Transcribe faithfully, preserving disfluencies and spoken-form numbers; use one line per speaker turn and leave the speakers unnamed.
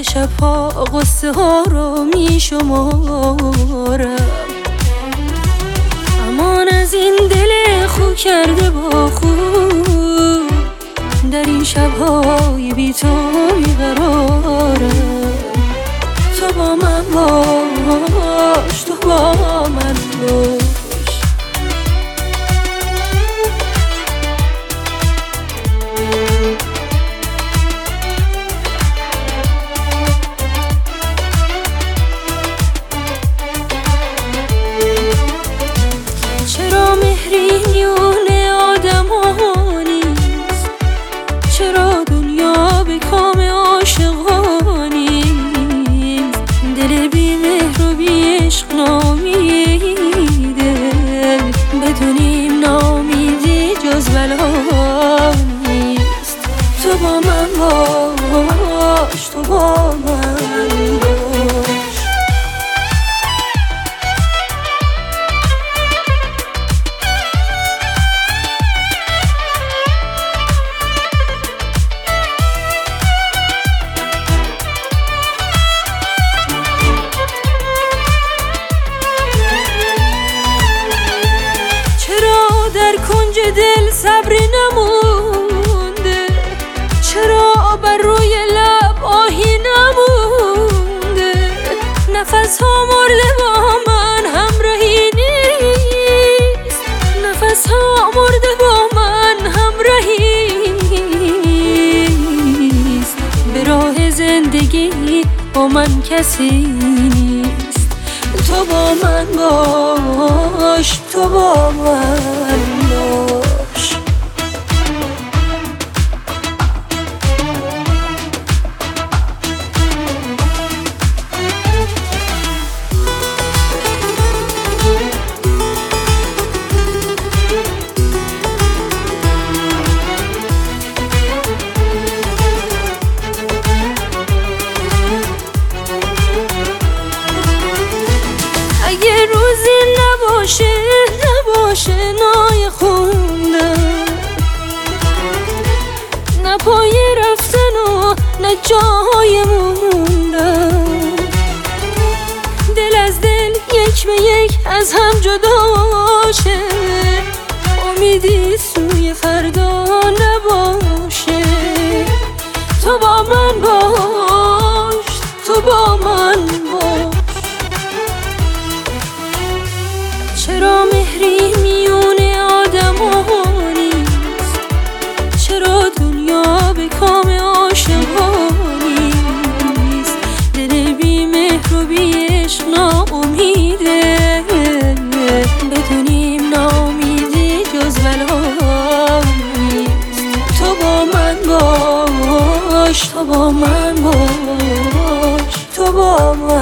به شبها قصه ها رو می شمارم، امان از این دل خو کرده با خو در این شبهای بی تو بیقرارم. تو با من باش، تو با من باش. چرا مهری میونه آدم ها نیست؟ چرا دنیا به کام عاشقا نیست؟ دل بی مهر و بی عشق نامیده، بدونیم نامیدی جز بلا نیست. تو با من باش، تو با من باش. در کنج دل صبری نمونده؟ چرا بر روی لب آهی نمونده؟ نفس ها مرده با من همراهی نیست، نفس ها مرده با من همراهی نیست. به راه زندگی با من کسی نیست. تو با من باش، تو با من باش. اگه روزی نباشه نباشه نای خوندن، نه پای رفتن و نه جای موندن، دل از دل یک به یک از هم جداشه، امیدی سوی فردا نباشه. تو با من باش، تو با من باش. چرا مهری میونه آدم ها نیست؟ چرا دنیا به کام عاشقا نیست؟ دل بی مهر و بی عشق ناامیده، بدونیم ناامیدی جز بلا نیست. تو با من باش، تو با من باش، تو با من